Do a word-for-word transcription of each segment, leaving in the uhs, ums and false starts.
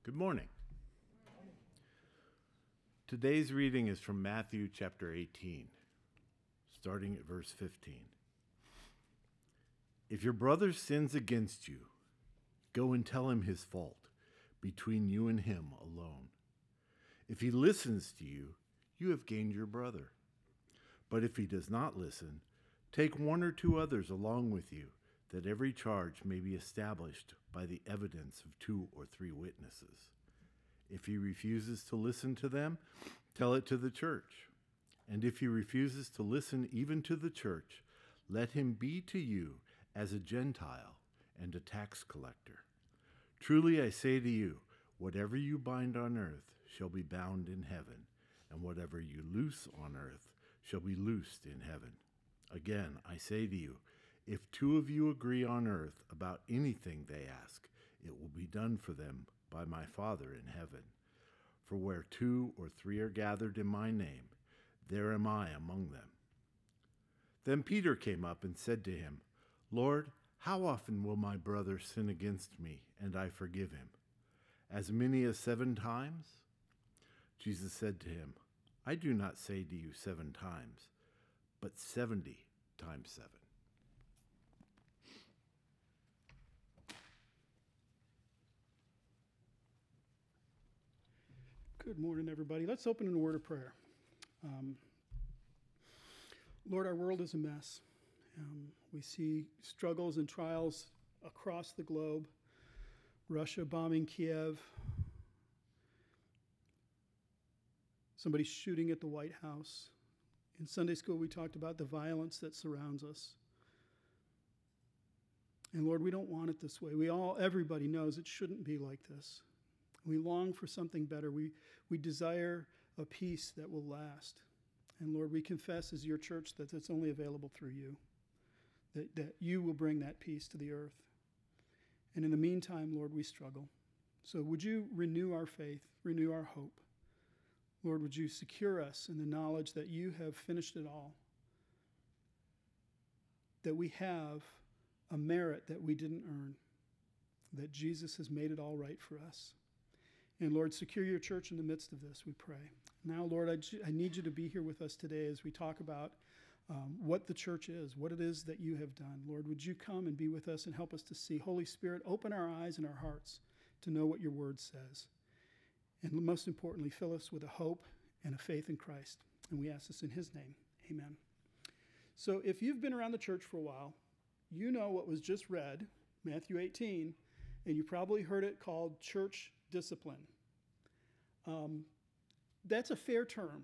Good morning. Today's reading is from Matthew chapter eighteen, starting at verse fifteen. If your brother sins against you, go and tell him his fault, between you and him alone. If he listens to you, you have gained your brother. But if he does not listen, take one or two others along with you, that every charge may be established by the evidence of two or three witnesses. If he refuses to listen to them, tell it to the church. And if he refuses to listen even to the church, let him be to you as a Gentile and a tax collector. Truly I say to you, whatever you bind on earth shall be bound in heaven, and whatever you loose on earth shall be loosed in heaven. Again, I say to you, if two of you agree on earth about anything they ask, it will be done for them by my Father in heaven. For where two or three are gathered in my name, there am I among them. Then Peter came up and said to him, Lord, how often will my brother sin against me, and I forgive him? As many as seven times? Jesus said to him, I do not say to you seven times, but seventy times seven. Good morning, everybody. Let's open in a word of prayer. Um, Lord, our world is a mess. Um, we see struggles and trials across the globe. Russia bombing Kiev. Somebody shooting at the White House. In Sunday school, we talked about the violence that surrounds us. And Lord, we don't want it this way. We all, everybody knows it shouldn't be like this. We long for something better. We, we desire a peace that will last. And Lord, we confess as your church that it's only available through you, that, that you will bring that peace to the earth. And in the meantime, Lord, we struggle. So would you renew our faith, renew our hope? Lord, would you secure us in the knowledge that you have finished it all, that we have a merit that we didn't earn, that Jesus has made it all right for us. And Lord, secure your church in the midst of this, we pray. Now, Lord, I, I need you to be here with us today as we talk about um, what the church is, what it is that you have done. Lord, would you come and be with us and help us to see? Holy Spirit, open our eyes and our hearts to know what your word says. And most importantly, fill us with a hope and a faith in Christ. And we ask this in his name. Amen. So if you've been around the church for a while, you know what was just read, Matthew eighteen, and you probably heard it called church discipline. Um, that's a fair term,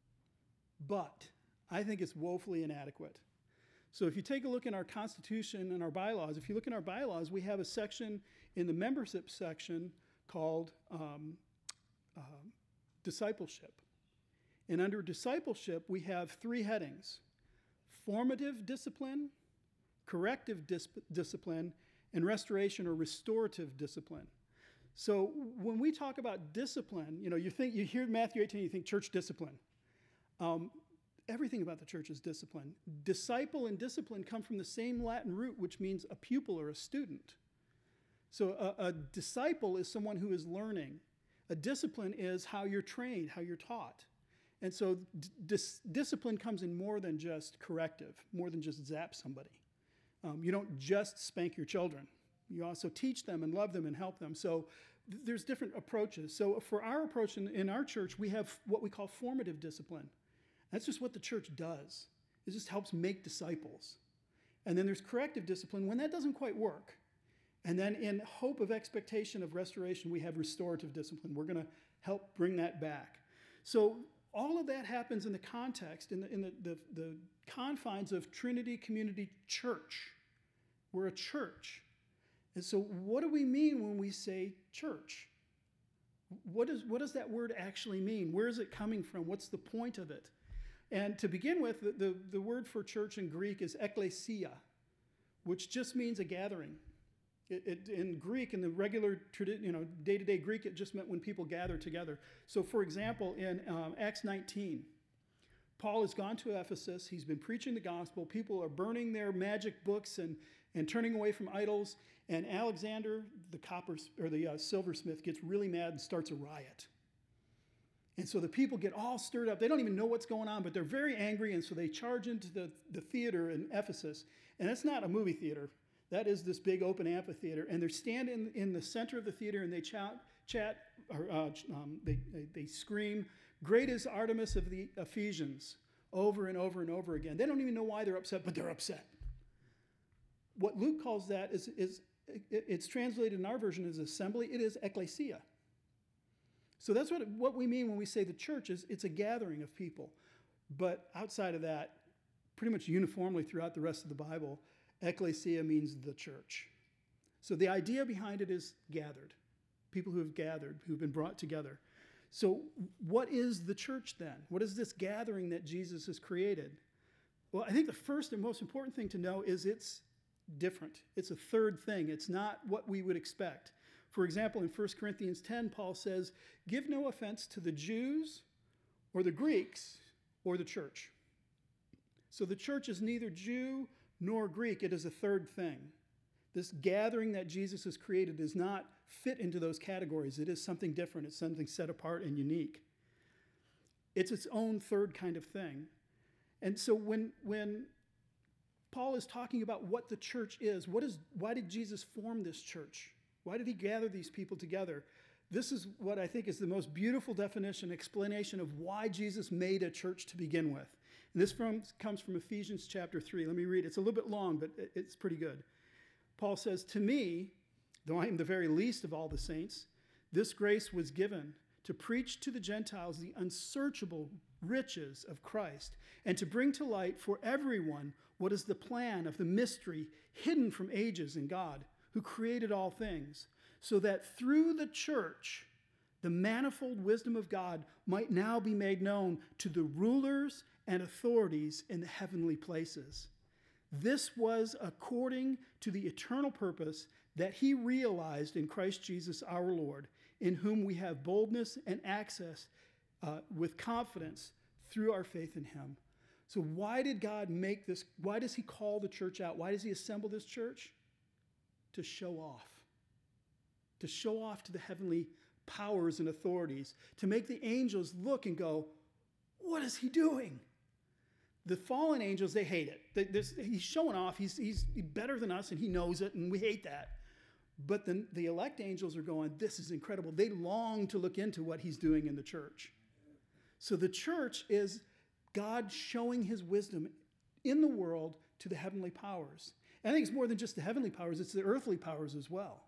but I think it's woefully inadequate. So if you take a look in our Constitution and our bylaws, if you look in our bylaws, we have a section in the membership section called um, uh, discipleship. And under discipleship, we have three headings: formative discipline, corrective dis- discipline, and restoration or restorative discipline. So when we talk about discipline, you know, you think you hear Matthew eighteen, you think church discipline. Um, everything about the church is discipline. Disciple and discipline come from the same Latin root, which means a pupil or a student. So a, a disciple is someone who is learning. A discipline is how you're trained, how you're taught. And so dis- discipline comes in more than just corrective, more than just zap somebody. Um, you don't just spank your children. You also teach them and love them and help them. So th- there's different approaches. So for our approach in, in our church, we have what we call formative discipline. That's just what the church does. It just helps make disciples. And then there's corrective discipline when that doesn't quite work. And then in hope of expectation of restoration, we have restorative discipline. We're going to help bring that back. So all of that happens in the context, in the, in the, the, the confines of Trinity Community Church. We're a church. And so what do we mean when we say church? What, is, what does that word actually mean? Where is it coming from? What's the point of it? And to begin with, the, the, the word for church in Greek is ekklesia, which just means a gathering. It, it, in Greek, in the regular, you know, day-to-day Greek, it just meant when people gather together. So, for example, in um, Acts nineteen, Paul has gone to Ephesus. He's been preaching the gospel. People are burning their magic books and, and turning away from idols. And Alexander, the copper or the uh, silversmith, gets really mad and starts a riot. And so the people get all stirred up. They don't even know what's going on, but they're very angry. And so they charge into the, the theater in Ephesus. And it's not a movie theater. That is this big open amphitheater. And they're standing in the center of the theater and they chat, chat or uh, um, they, they, they scream, "Great is Artemis of the Ephesians," over and over and over again. They don't even know why they're upset, but they're upset. What Luke calls that is, is it's translated in our version as assembly. It is ecclesia. So that's what, what we mean when we say the church is it's a gathering of people. But outside of that, pretty much uniformly throughout the rest of the Bible, ecclesia means the church. So the idea behind it is gathered. People who have gathered, who've been brought together. So what is the church then? What is this gathering that Jesus has created? Well, I think the first and most important thing to know is it's different. It's a third thing. It's not what we would expect. For example, in First Corinthians ten, Paul says, "Give no offense to the Jews or the Greeks or the church." So the church is neither Jew nor Greek. It is a third thing. This gathering that Jesus has created does not fit into those categories. It is something different. It's something set apart and unique. It's its own third kind of thing. And so when, when Paul is talking about what the church is, what is, why did Jesus form this church? Why did he gather these people together? This is what I think is the most beautiful definition, explanation of why Jesus made a church to begin with. And this from, comes from Ephesians chapter three. Let me read it. It's a little bit long, but it's pretty good. Paul says, "To me, though I am the very least of all the saints, this grace was given to preach to the Gentiles the unsearchable riches of Christ, and to bring to light for everyone what is the plan of the mystery hidden from ages in God, who created all things, so that through the church, the manifold wisdom of God might now be made known to the rulers and authorities in the heavenly places. This was according to the eternal purpose that he realized in Christ Jesus our Lord, in whom we have boldness and access uh, with confidence through our faith in him." So why did God make this? Why does he call the church out? Why does he assemble this church? To show off. To show off to the heavenly powers and authorities. To make the angels look and go, "What is he doing?" The fallen angels, they hate it. They, this, he's showing off. He's, he's better than us, and he knows it, and we hate that. But the, the elect angels are going, "This is incredible." They long to look into what he's doing in the church. So the church is God showing his wisdom in the world to the heavenly powers. And I think it's more than just the heavenly powers. It's the earthly powers as well.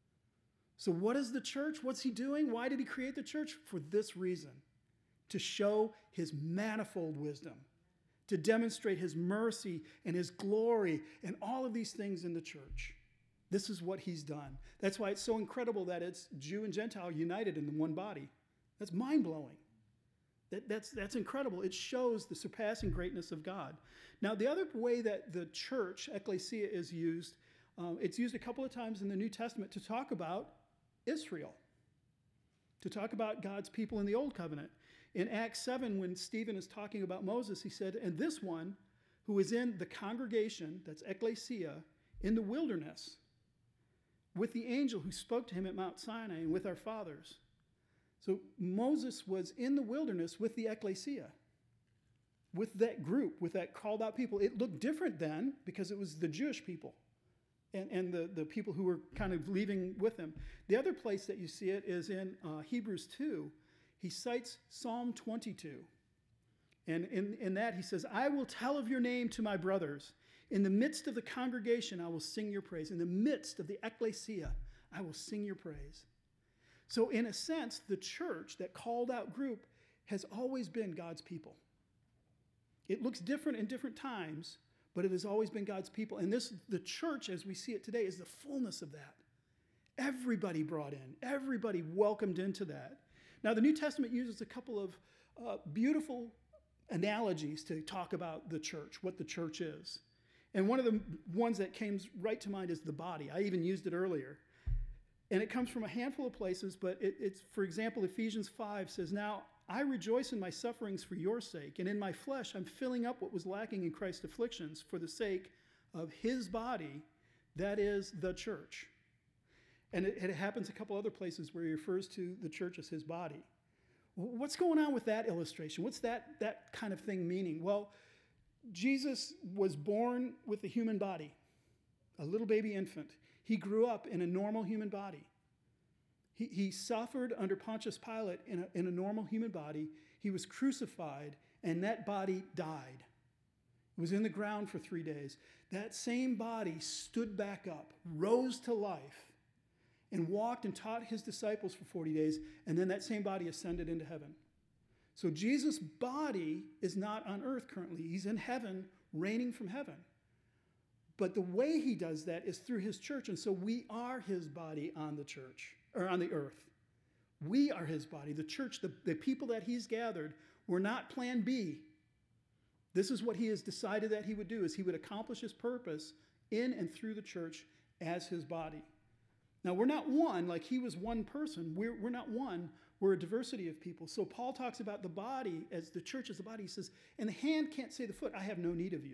So what is the church? What's he doing? Why did he create the church? For this reason, to show his manifold wisdom, to demonstrate his mercy and his glory and all of these things in the church. This is what he's done. That's why it's so incredible that it's Jew and Gentile united in one body. That's mind-blowing. That, that's, that's incredible. It shows the surpassing greatness of God. Now, the other way that the church, ecclesia, is used, um, it's used a couple of times in the New Testament to talk about Israel, to talk about God's people in the Old Covenant. In Acts seven, when Stephen is talking about Moses, he said, "And this one who is in the congregation," that's ecclesia, "in the wilderness, with the angel who spoke to him at Mount Sinai and with our fathers." So Moses was in the wilderness with the ecclesia, with that group, with that called out people. It looked different then because it was the Jewish people and, and the, the people who were kind of leaving with him. The other place that you see it is in uh, Hebrews two. He cites Psalm twenty-two. And in, in that he says, "I will tell of your name to my brothers. In the midst of the congregation, I will sing your praise. In the midst of the ecclesia, I will sing your praise." So in a sense, the church, that called out group, has always been God's people. It looks different in different times, but it has always been God's people. And this, the church, as we see it today, is the fullness of that. Everybody brought in, everybody welcomed into that. Now, the New Testament uses a couple of uh, beautiful analogies to talk about the church, what the church is. And one of the ones that came right to mind is the body. I even used it earlier. And it comes from a handful of places, but it, it's, for example, Ephesians five says, "Now I rejoice in my sufferings for your sake, and in my flesh I'm filling up what was lacking in Christ's afflictions for the sake of his body, That is the church. And it, it happens a couple other places where he refers to the church as his body. What's going on with that illustration? What's that, that kind of thing meaning? Well, Jesus was born with a human body, a little baby infant. He grew up in a normal human body. He, he suffered under Pontius Pilate in a, in a normal human body. He was crucified, and that body died. It was in the ground for three days. That same body stood back up, rose to life, and walked and taught his disciples for forty days, and then that same body ascended into heaven. So Jesus' body is not on earth currently. He's in heaven, reigning from heaven. But the way he does that is through his church, and so we are his body on the church, or on the earth. We are his body. The church, the, the people that he's gathered, were not plan B. This is what he has decided that he would do, is he would accomplish his purpose in and through the church as his body. Now, we're not one, like he was one person. We're, we're not one. We're a diversity of people. So Paul talks about the body as the church as the body. He says, and the hand can't say to the foot, I have no need of you.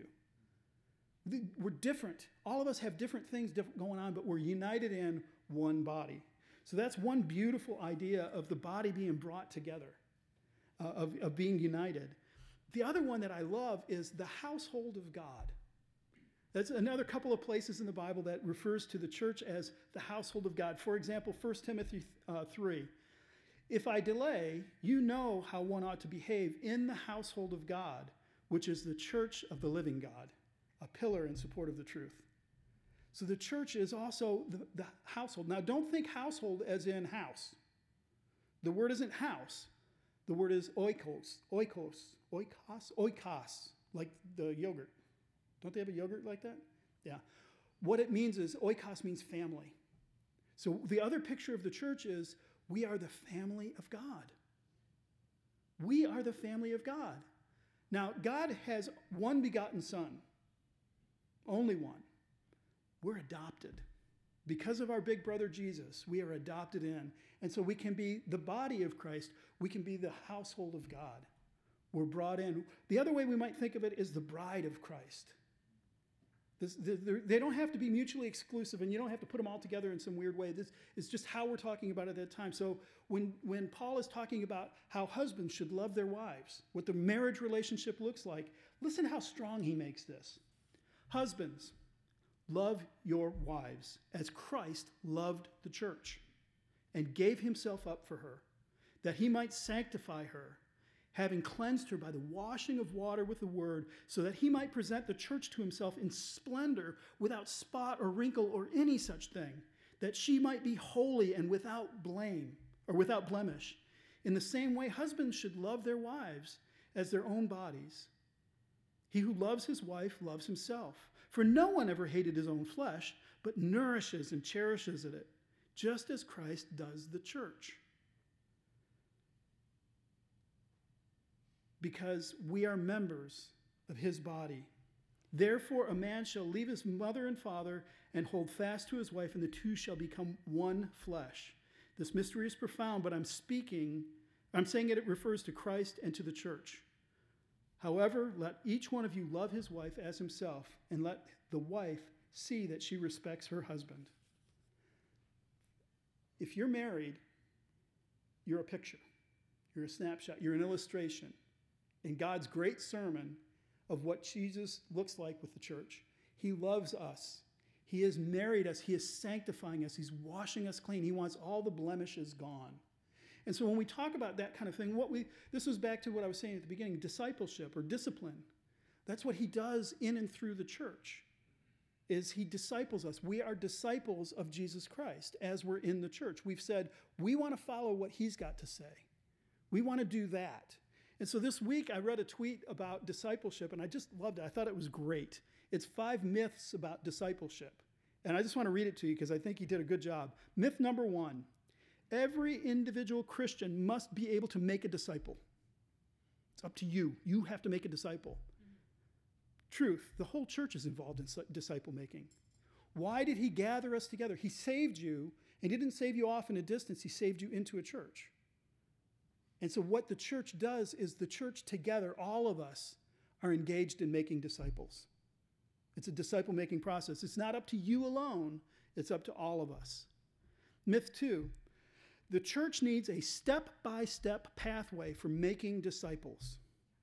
We're different. All of us have different things different going on, but we're united in one body. So that's one beautiful idea of the body being brought together, uh, of, of being united. The other one that I love is the household of God. That's another couple of places in the Bible that refers to the church as the household of God. For example, First Timothy uh, three. If I delay, you know how one ought to behave in the household of God, which is the church of the living God, a pillar in support of the truth. So the church is also the, the household. Now, don't think household as in house. The word isn't house. The word is oikos, oikos, oikos, oikos, like the yogurt. Don't they have a yogurt like that? Yeah. What it means is, oikos means family. So the other picture of the church is, we are the family of God. We are the family of God. Now, God has one begotten Son, only one. We're adopted. Because of our big brother Jesus, we are adopted in. And so we can be the body of Christ. We can be the household of God. We're brought in. The other way we might think of it is the bride of Christ. This, they don't have to be mutually exclusive, and you don't have to put them all together in some weird way. This is just how we're talking about it at that time. So when, when Paul is talking about how husbands should love their wives, what the marriage relationship looks like, listen how strong he makes this. Husbands, love your wives as Christ loved the church and gave himself up for her, that he might sanctify her, having cleansed her by the washing of water with the word, so that he might present the church to himself in splendor, without spot or wrinkle or any such thing, that she might be holy and without blame, or without blemish. In the same way, husbands should love their wives as their own bodies. He who loves his wife loves himself. For no one ever hated his own flesh, but nourishes and cherishes it, just as Christ does the church. Because we are members of his body. Therefore, a man shall leave his mother and father and hold fast to his wife, and the two shall become one flesh. This mystery is profound, but I'm speaking, I'm saying it, it refers to Christ and to the church. However, let each one of you love his wife as himself, and let the wife see that she respects her husband. If you're married, you're a picture. You're a snapshot. You're an illustration in God's great sermon of what Jesus looks like with the church. He loves us. He has married us. He is sanctifying us. He's washing us clean. He wants all the blemishes gone. And so when we talk about that kind of thing, what we this was back to what I was saying at the beginning, discipleship or discipline. That's what he does in and through the church, is he disciples us. We are disciples of Jesus Christ as we're in the church. We've said we want to follow what he's got to say. We want to do that. And so this week I read a tweet about discipleship, and I just loved it. I thought it was great. It's five myths about discipleship. And I just want to read it to you because I think he did a good job. Myth number one, every individual Christian must be able to make a disciple. It's up to you. You have to make a disciple. Mm-hmm. Truth, the whole church is involved in disciple making. Why did he gather us together? He saved you, and he didn't save you off in a distance. He saved you into a church. And so what the church does is the church together, all of us, are engaged in making disciples. It's a disciple-making process. It's not up to you alone. It's up to all of us. Myth two, the church needs a step-by-step pathway for making disciples.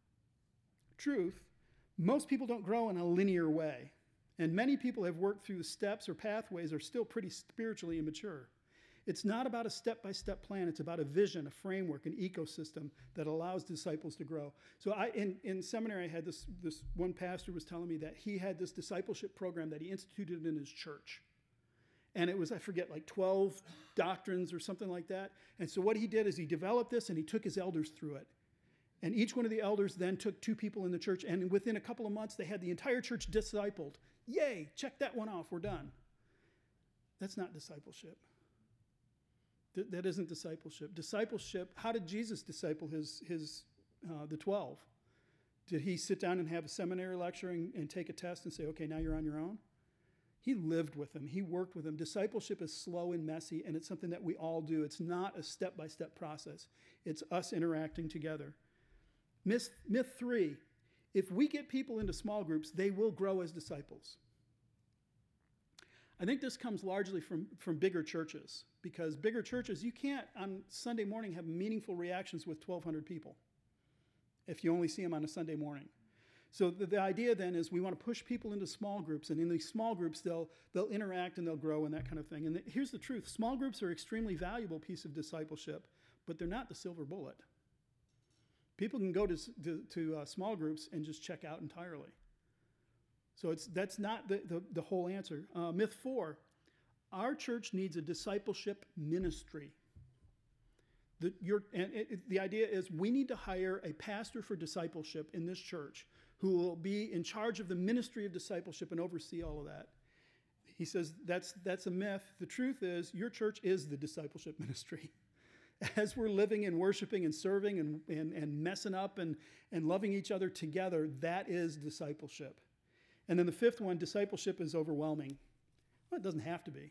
Truth, most people don't grow in a linear way, and many people have worked through the steps or pathways are still pretty spiritually immature. It's not about a step-by-step plan. It's about a vision, a framework, an ecosystem that allows disciples to grow. So I, in, in seminary, I had this, this one pastor was telling me that he had this discipleship program that he instituted in his church. And it was, I forget, like twelve doctrines or something like that. And so what he did is he developed this and he took his elders through it. And each one of the elders then took two people in the church. And within a couple of months, they had the entire church discipled. Yay, check that one off, we're done. That's not discipleship. Th- that isn't discipleship. Discipleship, how did Jesus disciple his, his uh, the twelve? Did he sit down and have a seminary lecture and, and take a test and say, okay, now you're on your own? He lived with them. He worked with them. Discipleship is slow and messy, and it's something that we all do. It's not a step-by-step process. It's us interacting together. Myth, myth three, if we get people into small groups, they will grow as disciples. I think this comes largely from, from bigger churches, because bigger churches, you can't on Sunday morning have meaningful reactions with twelve hundred people if you only see them on a Sunday morning. So the, the idea then is we want to push people into small groups, and in these small groups, they'll, they'll interact and they'll grow and that kind of thing. And the, here's the truth. Small groups are an extremely valuable piece of discipleship, but they're not the silver bullet. People can go to, to, to uh, small groups and just check out entirely. So it's that's not the, the, the whole answer. Uh, myth four, our church needs a discipleship ministry. The, your, and it, it, the idea is we need to hire a pastor for discipleship in this church who will be in charge of the ministry of discipleship and oversee all of that. He says that's, that's a myth. The truth is your church is the discipleship ministry. As we're living and worshiping and serving and, and, and messing up and, and loving each other together, that is discipleship. And then the fifth one, discipleship is overwhelming. Well, it doesn't have to be.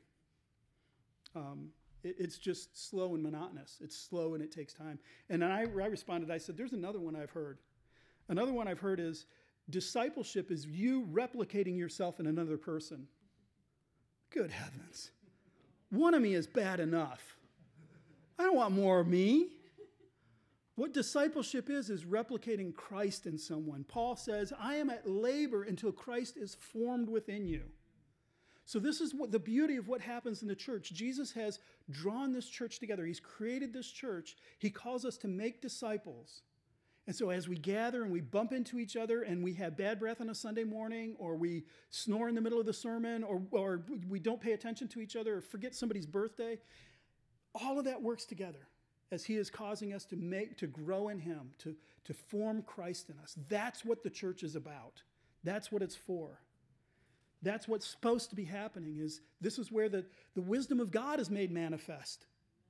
Um, it, it's just slow and monotonous. It's slow and it takes time. And then I, I responded, I said, there's another one I've heard. Another one I've heard is discipleship is you replicating yourself in another person. Good heavens. One of me is bad enough. I don't want more of me. What discipleship is, is replicating Christ in someone. Paul says, I am at labor until Christ is formed within you. So this is what the beauty of what happens in the church. Jesus has drawn this church together. He's created this church. He calls us to make disciples. And so as we gather and we bump into each other and we have bad breath on a Sunday morning, or we snore in the middle of the sermon, or, or we don't pay attention to each other or forget somebody's birthday, all of that works together as he is causing us to make, to grow in him, to, to form Christ in us. That's what the church is about. That's what it's for. That's what's supposed to be happening, is this is where the, the wisdom of God is made manifest.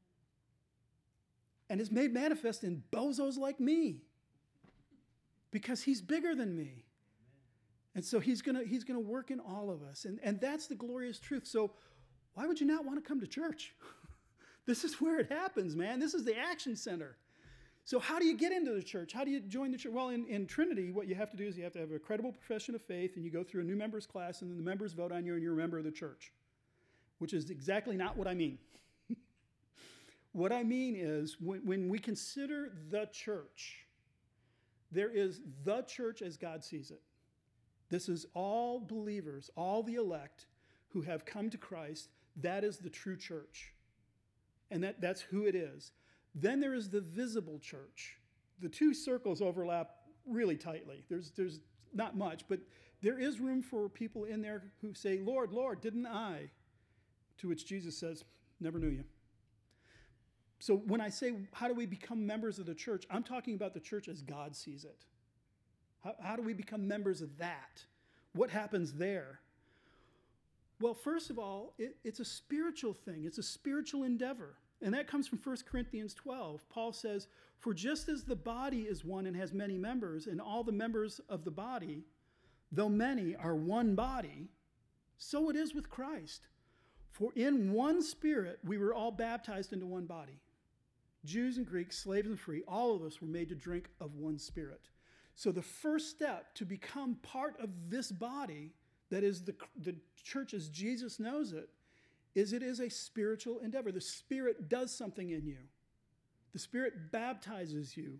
And is made manifest in bozos like me. Because he's bigger than me. And so he's gonna, he's gonna work in all of us. And, and that's the glorious truth. So why would you not want to come to church? This is where it happens, man. This is the action center. So how do you get into the church? How do you join the church? Well, in, in Trinity, what you have to do is you have to have a credible profession of faith, and you go through a new members class, and then the members vote on you, and you're a member of the church, which is exactly not what I mean. What I mean is when, when we consider the church, there is the church as God sees it. This is all believers, all the elect who have come to Christ. That is the true church. And that, that's who it is. Then there is the visible church. The two circles overlap really tightly. There's, there's not much, but there is room for people in there who say, Lord, Lord, didn't I? To which Jesus says, never knew you. So when I say, how do we become members of the church? I'm talking about the church as God sees it. How, how do we become members of that? What happens there? Well, first of all, it, it's a spiritual thing. It's a spiritual endeavor. And that comes from First Corinthians twelve. Paul says, for just as the body is one and has many members, and all the members of the body, though many, are one body, so it is with Christ. For in one Spirit we were all baptized into one body. Jews and Greeks, slaves and free, all of us were made to drink of one Spirit. So the first step to become part of this body, that is the, the church as Jesus knows it, is it is a spiritual endeavor. The Spirit does something in you. The Spirit baptizes you.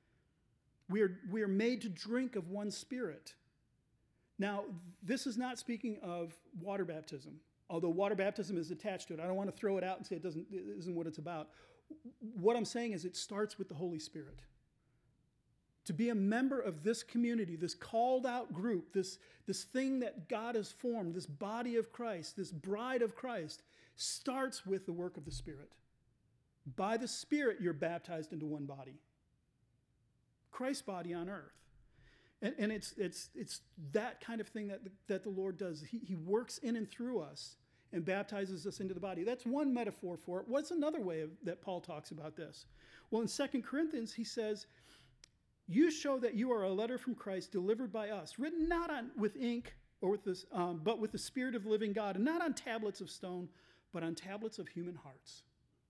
We are, we are made to drink of one Spirit. Now, this is not speaking of water baptism, although water baptism is attached to it. I don't want to throw it out and say it doesn't, it isn't what it's about. What I'm saying is it starts with the Holy Spirit. To be a member of this community, this called out group, this, this thing that God has formed, this body of Christ, this bride of Christ, starts with the work of the Spirit. By the Spirit, you're baptized into one body. Christ's body on earth. And, and it's, it's, it's that kind of thing that the, that the Lord does. He, he works in and through us and baptizes us into the body. That's one metaphor for it. What's another way of, that Paul talks about this? Well, in Second Corinthians, he says, you show that you are a letter from Christ delivered by us, written not on with ink or with this, um, but with the Spirit of the living God, and not on tablets of stone, but on tablets of human hearts.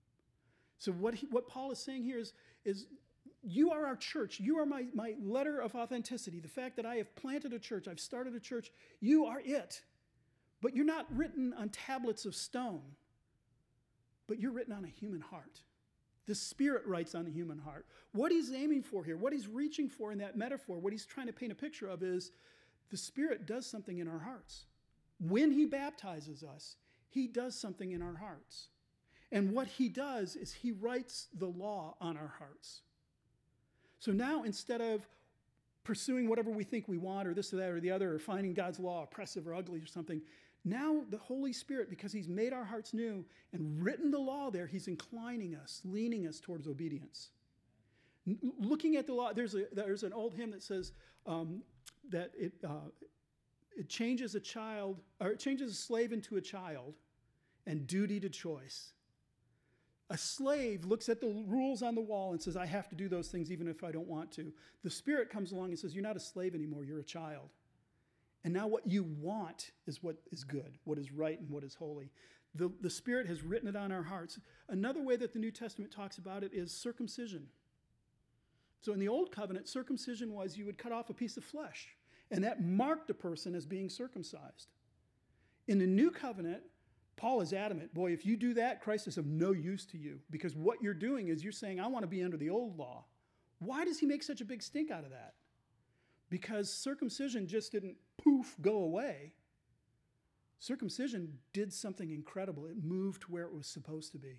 So what he, what Paul is saying here is, is you are our church. You are my, my letter of authenticity. The fact that I have planted a church, I've started a church, you are it. But you're not written on tablets of stone, but you're written on a human heart. The Spirit writes on the human heart. What he's aiming for here, what he's reaching for in that metaphor, what he's trying to paint a picture of is the Spirit does something in our hearts. When he baptizes us, he does something in our hearts. And what he does is he writes the law on our hearts. So now instead of pursuing whatever we think we want or this or that or the other or finding God's law oppressive or ugly or something, now the Holy Spirit, because he's made our hearts new and written the law there, he's inclining us, leaning us towards obedience. N- looking at the law, there's, a, there's an old hymn that says um, that it, uh, it changes a child, or it changes a slave into a child and duty to choice. A slave looks at the rules on the wall and says, I have to do those things even if I don't want to. The Spirit comes along and says, you're not a slave anymore, you're a child. And now what you want is what is good, what is right, and what is holy. The, the Spirit has written it on our hearts. Another way that the New Testament talks about it is circumcision. So in the Old Covenant, circumcision was you would cut off a piece of flesh, and that marked a person as being circumcised. In the New Covenant, Paul is adamant, boy, if you do that, Christ is of no use to you, because what you're doing is you're saying, I want to be under the old law. Why does he make such a big stink out of that? Because circumcision just didn't poof, go away. Circumcision did something incredible. It moved to where it was supposed to be.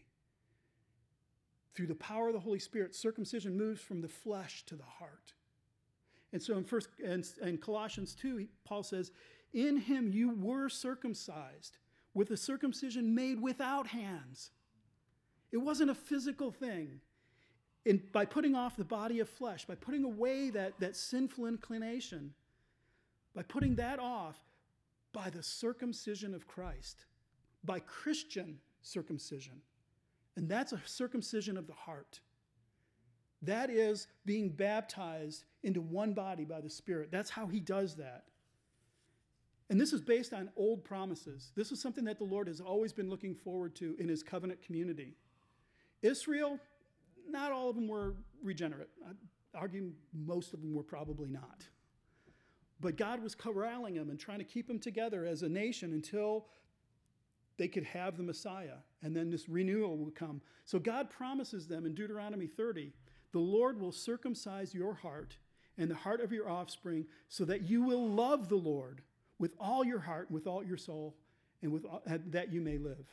Through the power of the Holy Spirit, circumcision moves from the flesh to the heart. And so in first and, and Colossians two, Paul says, in him you were circumcised with a circumcision made without hands. It wasn't a physical thing. In, by putting off the body of flesh, by putting away that, that sinful inclination, by putting that off, by the circumcision of Christ, by Christian circumcision. And that's a circumcision of the heart. That is being baptized into one body by the Spirit. That's how he does that. And this is based on old promises. This is something that the Lord has always been looking forward to in his covenant community. Israel, not all of them were regenerate. I'd argue most of them were probably not. But God was corralling them and trying to keep them together as a nation until they could have the Messiah. And then this renewal will come. So God promises them in Deuteronomy thirty, the Lord will circumcise your heart and the heart of your offspring so that you will love the Lord with all your heart, with all your soul, and with all, that you may live.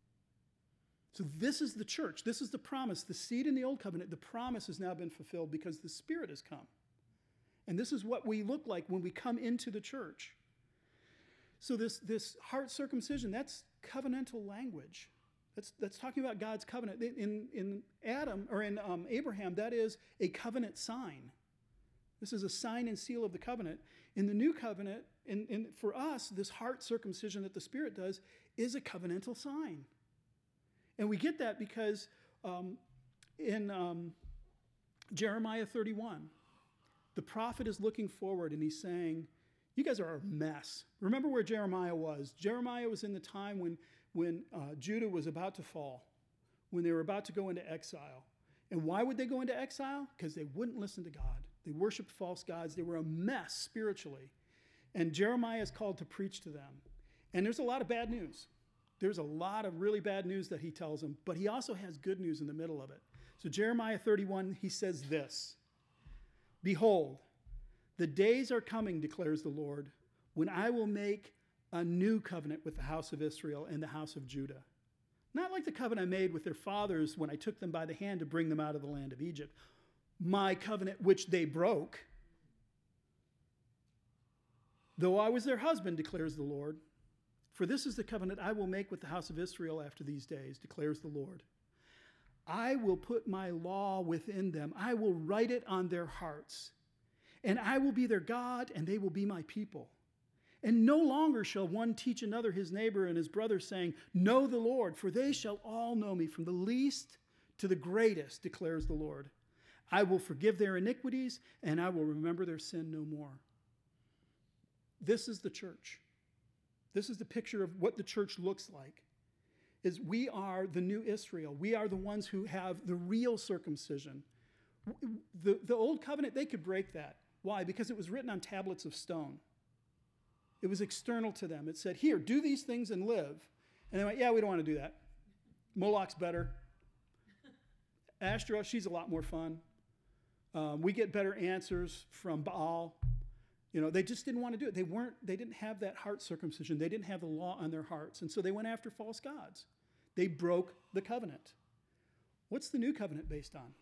So this is the church. This is the promise. The seed in the old covenant, the promise has now been fulfilled because the Spirit has come. And this is what we look like when we come into the church. So this, this heart circumcision, that's covenantal language. That's, that's talking about God's covenant. In, in Adam, or in um, Abraham, that is a covenant sign. This is a sign and seal of the covenant. In the new covenant, in, in, for us, this heart circumcision that the Spirit does is a covenantal sign. And we get that because um, in um, Jeremiah thirty-one, the prophet is looking forward and he's saying, you guys are a mess. Remember where Jeremiah was. Jeremiah was in the time when, when uh, Judah was about to fall, when they were about to go into exile. And why would they go into exile? Because they wouldn't listen to God. They worshiped false gods. They were a mess spiritually. And Jeremiah is called to preach to them. And there's a lot of bad news. There's a lot of really bad news that he tells them, but he also has good news in the middle of it. So Jeremiah thirty-one, he says this, "Behold, the days are coming, declares the Lord, when I will make a new covenant with the house of Israel and the house of Judah. Not like the covenant I made with their fathers when I took them by the hand to bring them out of the land of Egypt, my covenant which they broke. Though I was their husband, declares the Lord. For this is the covenant I will make with the house of Israel after these days, declares the Lord. I will put my law within them. I will write it on their hearts. And I will be their God, and they will be my people. And no longer shall one teach another his neighbor and his brother, saying, Know the Lord, for they shall all know me, from the least to the greatest, declares the Lord. I will forgive their iniquities, and I will remember their sin no more." This is the church. This is the picture of what the church looks like. Is we are the new Israel. We are the ones who have the real circumcision. The, the old covenant, they could break that. Why? Because it was written on tablets of stone. It was external to them. It said, here, do these things and live. And they went, yeah, we don't want to do that. Moloch's better. Ashtoreth, she's a lot more fun. Um, we get better answers from Baal. You know, they just didn't want to do it. They weren't, they didn't have that heart circumcision. They didn't have the law on their hearts. And so they went after false gods. They broke the covenant. What's the new covenant based on?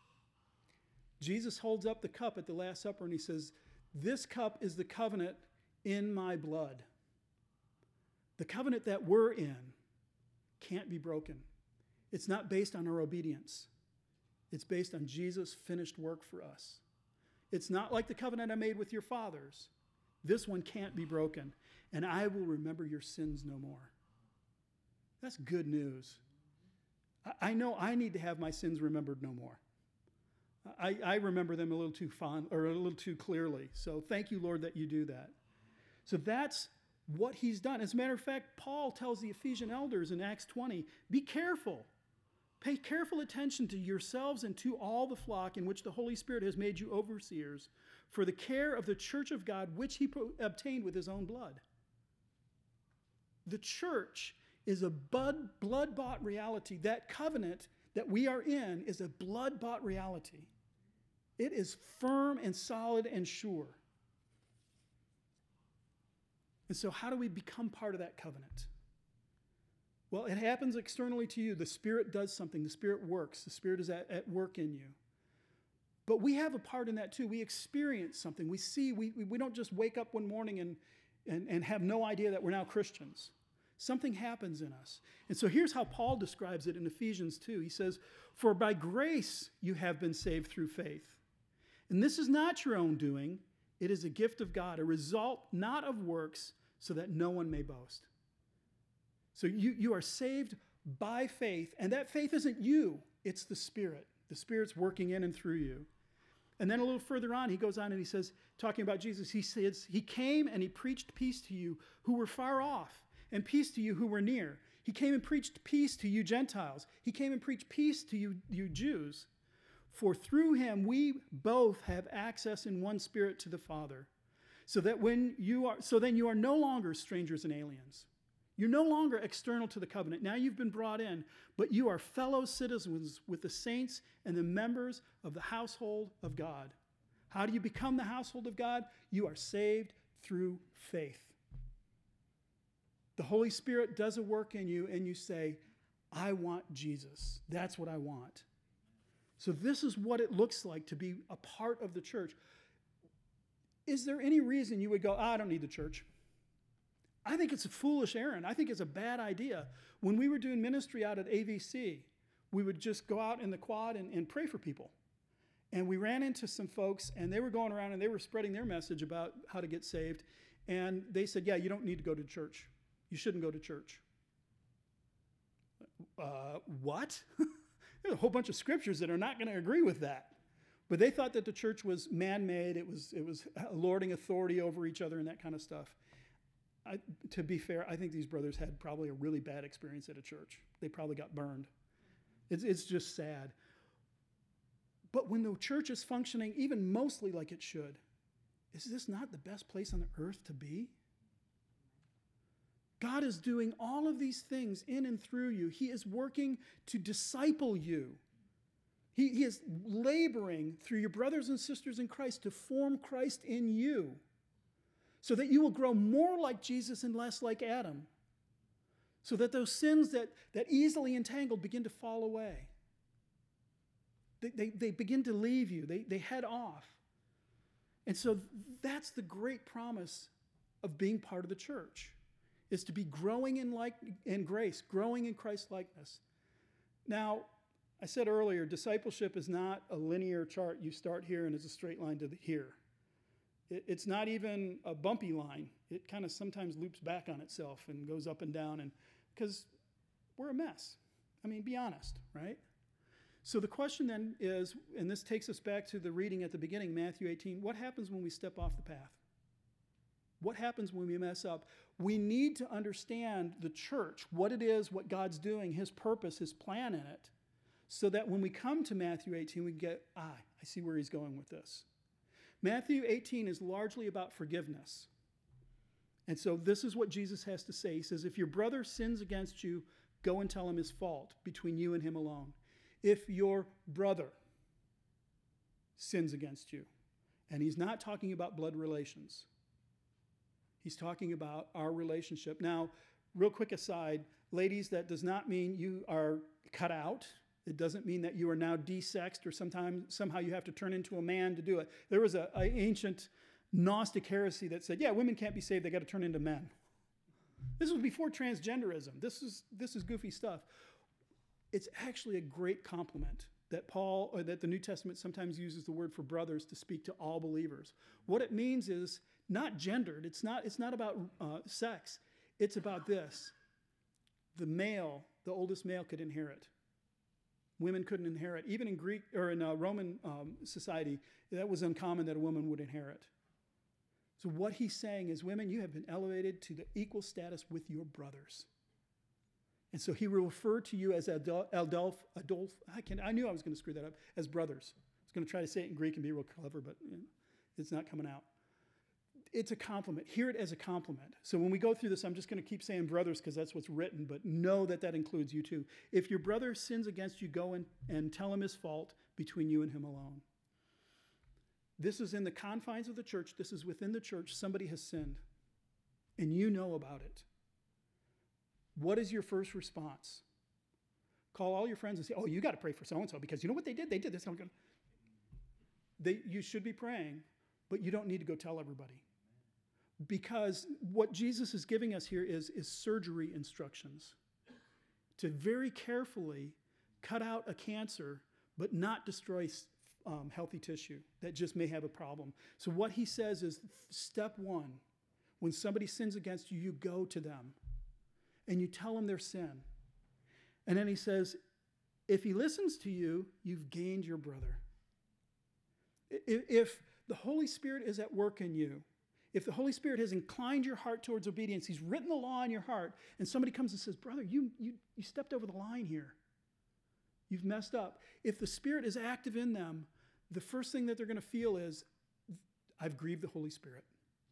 Jesus holds up the cup at the Last Supper and he says, this cup is the covenant in my blood. The covenant that we're in can't be broken. It's not based on our obedience. It's based on Jesus' finished work for us. It's not like the covenant I made with your fathers. This one can't be broken. And I will remember your sins no more. That's good news. I know I need to have my sins remembered no more. I, I remember them a little too fond or a little too clearly. So thank you, Lord, that you do that. So that's what he's done. As a matter of fact, Paul tells the Ephesian elders in Acts twenty, be careful. Pay careful attention to yourselves and to all the flock in which the Holy Spirit has made you overseers for the care of the church of God, which he pro- obtained with his own blood. The church is a blood-bought reality. That covenant that we are in is a blood-bought reality. It is firm and solid and sure. And so how do we become part of that covenant? Well, it happens externally to you. The Spirit does something. The Spirit works. The Spirit is at, at work in you. But we have a part in that too. We experience something. We see, we, we don't just wake up one morning and, and, and have no idea that we're now Christians. Something happens in us. And so here's how Paul describes it in Ephesians two. He says, for by grace you have been saved through faith. And this is not your own doing. It is a gift of God, a result not of works, so that no one may boast. So you, you are saved by faith, and that faith isn't you, it's the Spirit. The Spirit's working in and through you. And then a little further on, he goes on and he says, talking about Jesus, he says, he came and he preached peace to you who were far off, and peace to you who were near. He came and preached peace to you Gentiles. He came and preached peace to you, you Jews. For through him we both have access in one Spirit to the Father. So that when you are, so then you are no longer strangers and aliens. You're no longer external to the covenant. Now you've been brought in, but you are fellow citizens with the saints and the members of the household of God. How do you become the household of God? You are saved through faith. The Holy Spirit does a work in you, and you say, I want Jesus. That's what I want. So this is what it looks like to be a part of the church. Is there any reason you would go, oh, I don't need the church? I think it's a foolish errand. I think it's a bad idea. When we were doing ministry out at A V C, we would just go out in the quad and, and pray for people. And we ran into some folks, and they were going around and they were spreading their message about how to get saved. And they said, yeah, you don't need to go to church. You shouldn't go to church. Uh, what? There's a whole bunch of scriptures that are not going to agree with that. But they thought that the church was man-made. It was, it was lording authority over each other and that kind of stuff. I, to be fair, I think these brothers had probably a really bad experience at a church. They probably got burned. It's, it's just sad. But when the church is functioning even mostly like it should, is this not the best place on the earth to be? God is doing all of these things in and through you. He is working to disciple you. He, he is laboring through your brothers and sisters in Christ to form Christ in you so that you will grow more like Jesus and less like Adam, so that those sins that, that easily entangled begin to fall away. They, they, they begin to leave you. They, they head off. And so that's the great promise of being part of the church, is to be growing in, like, in grace, growing in Christ-likeness. Now, I said earlier, discipleship is not a linear chart. You start here and it's a straight line to the here. It, it's not even a bumpy line. It kind of sometimes loops back on itself and goes up and down, and because we're a mess. I mean, be honest, right? So the question then is, and this takes us back to the reading at the beginning, Matthew eighteen, what happens when we step off the path? What happens when we mess up? We need to understand the church, what it is, what God's doing, his purpose, his plan in it, so that when we come to Matthew eighteen, we get, ah, I see where he's going with this. Matthew eighteen is largely about forgiveness. And so this is what Jesus has to say. He says, if your brother sins against you, go and tell him his fault between you and him alone. If your brother sins against you, and he's not talking about blood relations. He's talking about our relationship. Now, real quick aside, ladies, that does not mean you are cut out. It doesn't mean that you are now desexed or sometimes somehow you have to turn into a man to do it. There was an ancient Gnostic heresy that said, yeah, women can't be saved, they got to turn into men. This was before transgenderism. This is, this is goofy stuff. It's actually a great compliment that Paul, or that the New Testament sometimes uses the word for brothers to speak to all believers. What it means is not gendered. It's not, it's not about uh, sex. It's about this. The male, the oldest male could inherit. Women couldn't inherit. Even in Greek or in uh, Roman um, society, that was uncommon that a woman would inherit. So what he's saying is, women, you have been elevated to the equal status with your brothers. And so he will refer to you as Adolf, Adolf, Adolf I, can, I knew I was going to screw that up, as brothers. I was going to try to say it in Greek and be real clever, but you know, it's not coming out. It's a compliment. Hear it as a compliment. So when we go through this, I'm just going to keep saying brothers because that's what's written, but know that that includes you too. If your brother sins against you, go and, and tell him his fault between you and him alone. This is in the confines of the church. This is within the church. Somebody has sinned, and you know about it. What is your first response? Call all your friends and say, oh, you got to pray for so-and-so because you know what they did? They did this. I'm going they, you should be praying, but you don't need to go tell everybody. Because what Jesus is giving us here is, is surgery instructions to very carefully cut out a cancer, but not destroy um, healthy tissue that just may have a problem. So what he says is, step one, when somebody sins against you, you go to them and you tell them their sin. And then he says, if he listens to you, you've gained your brother. If the Holy Spirit is at work in you, if the Holy Spirit has inclined your heart towards obedience, he's written the law in your heart, and somebody comes and says, brother, you, you, you stepped over the line here. You've messed up. If the Spirit is active in them, the first thing that they're going to feel is, I've grieved the Holy Spirit.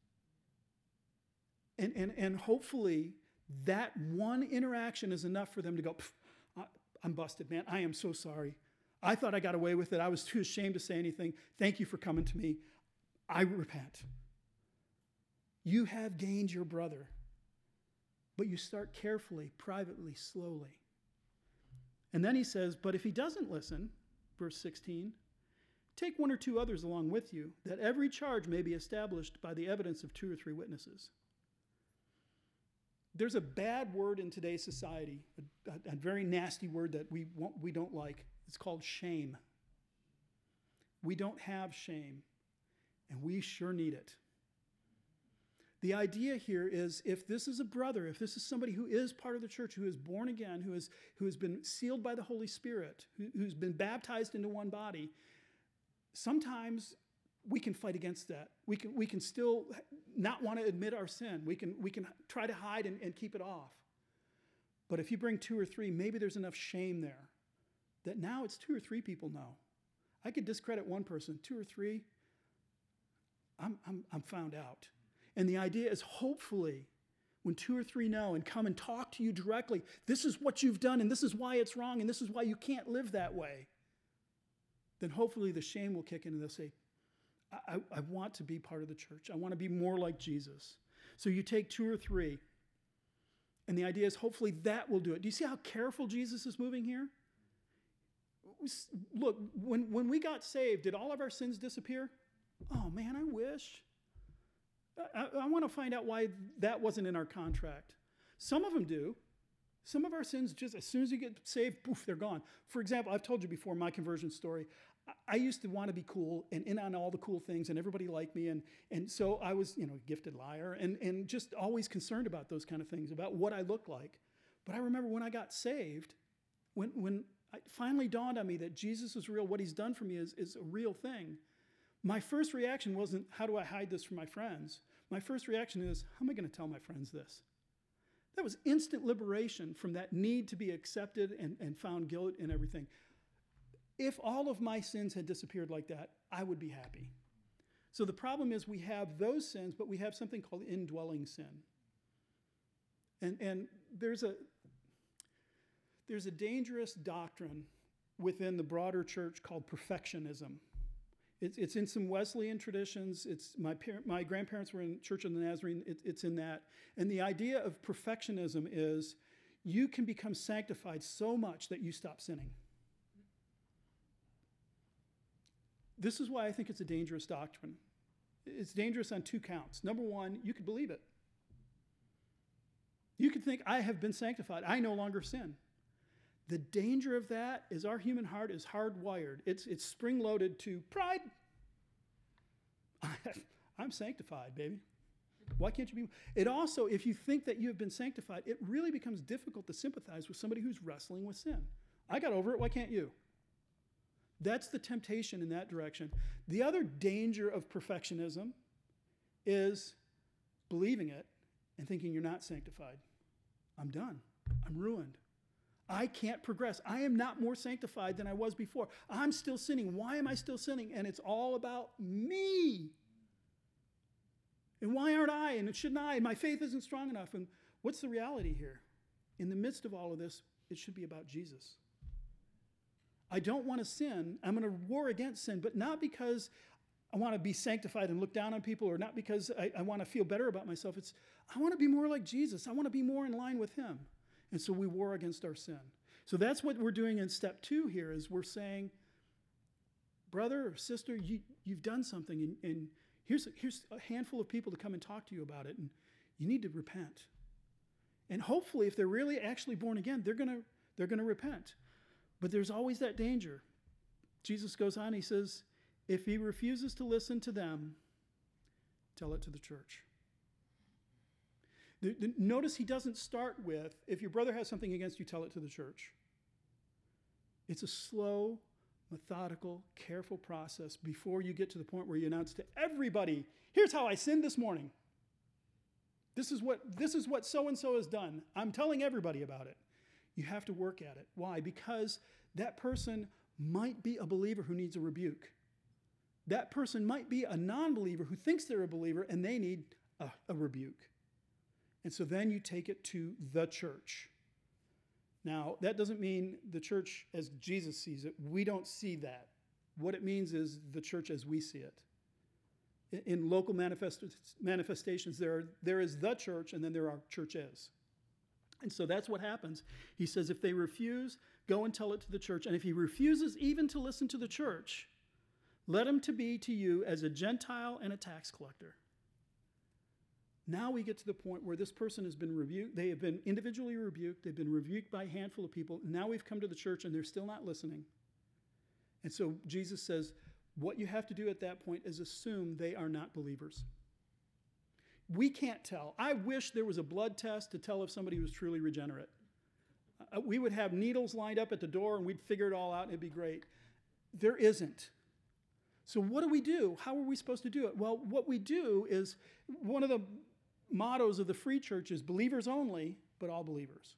And, and, and hopefully that one interaction is enough for them to go, I, I'm busted, man. I am so sorry. I thought I got away with it. I was too ashamed to say anything. Thank you for coming to me. I repent. You have gained your brother. But you start carefully, privately, slowly. And then he says, but if he doesn't listen, verse sixteen, take one or two others along with you, that every charge may be established by the evidence of two or three witnesses. There's a bad word in today's society, a, a, a very nasty word that we, won't, we don't like. It's called shame. We don't have shame, and we sure need it. The idea here is, if this is a brother, if this is somebody who is part of the church, who is born again, who, is, who has been sealed by the Holy Spirit, who, who's been baptized into one body, sometimes we can fight against that. We can, we can still not want to admit our sin. We can, we can try to hide and, and keep it off. But if you bring two or three, maybe there's enough shame there that now it's two or three people know. I could discredit one person, two or three. I'm, I'm, I'm found out. And the idea is hopefully when two or three know and come and talk to you directly, this is what you've done and this is why it's wrong and this is why you can't live that way, then hopefully the shame will kick in and they'll say, I, I, I want to be part of the church. I want to be more like Jesus. So you take two or three, and the idea is hopefully that will do it. Do you see how careful Jesus is moving here? Look, when, when we got saved, did all of our sins disappear? Oh man, I wish. I, I want to find out why that wasn't in our contract. Some of them do. Some of our sins, just as soon as you get saved, poof, they're gone. For example, I've told you before my conversion story. I used to want to be cool and in on all the cool things, and everybody liked me. And, and so I was, you know, a gifted liar and, and just always concerned about those kind of things, about what I looked like. But I remember when I got saved, when, when it finally dawned on me that Jesus is real, what he's done for me is, is a real thing. My first reaction wasn't, how do I hide this from my friends? My first reaction is, how am I going to tell my friends this? That was instant liberation from that need to be accepted and, and found guilt and everything. If all of my sins had disappeared like that, I would be happy. So the problem is we have those sins, but we have something called indwelling sin. And, and there's a there's a dangerous doctrine within the broader church called perfectionism. It's, it's in some Wesleyan traditions. It's my parent, my grandparents were in Church of the Nazarene. It, it's in that. And the idea of perfectionism is you can become sanctified so much that you stop sinning. This is why I think it's a dangerous doctrine. It's dangerous on two counts. Number one, you could believe it. You could think, I have been sanctified. I no longer sin. The danger of that is our human heart is hardwired. It's, it's spring-loaded to pride. I'm sanctified, baby. Why can't you be? It also, if you think that you have been sanctified, it really becomes difficult to sympathize with somebody who's wrestling with sin. I got over it. Why can't you? That's the temptation in that direction. The other danger of perfectionism is believing it and thinking you're not sanctified. I'm done. I'm ruined. I can't progress. I am not more sanctified than I was before. I'm still sinning. Why am I still sinning? And it's all about me. And why aren't I? And shouldn't I? And my faith isn't strong enough. And what's the reality here? In the midst of all of this, it should be about Jesus. I don't want to sin. I'm going to war against sin, but not because I want to be sanctified and look down on people, or not because I, I want to feel better about myself. It's, I want to be more like Jesus. I want to be more in line with him. And so we war against our sin. So that's what we're doing in step two here, is we're saying, brother or sister, you, you've done something, and, and here's, here's a handful of people to come and talk to you about it, and you need to repent. And hopefully, if they're really actually born again, they're going to they're going to repent. But there's always that danger. Jesus goes on, he says, if he refuses to listen to them, tell it to the church. The, the, notice he doesn't start with, if your brother has something against you, tell it to the church. It's a slow, methodical, careful process before you get to the point where you announce to everybody, here's how I sinned this morning. This is what this is what so-and-so has done. I'm telling everybody about it. You have to work at it. Why? Because that person might be a believer who needs a rebuke. That person might be a non-believer who thinks they're a believer and they need a, a rebuke. And so then you take it to the church. Now, that doesn't mean the church as Jesus sees it. We don't see that. What it means is the church as we see it. In, in local manifest, manifestations, there, are, there is the church, and then there are churches. And so that's what happens. He says, if they refuse, go and tell it to the church. And if he refuses even to listen to the church, let him to be to you as a Gentile and a tax collector. Now we get to the point where this person has been rebuked. They have been individually rebuked. They've been rebuked by a handful of people. Now we've come to the church and they're still not listening. And so Jesus says, what you have to do at that point is assume they are not believers. We can't tell. I wish there was a blood test to tell if somebody was truly regenerate. Uh, we would have needles lined up at the door and we'd figure it all out and it'd be great. There isn't. So what do we do? How are we supposed to do it? Well, what we do is, one of the mottos of the Free Church is believers only, but all believers.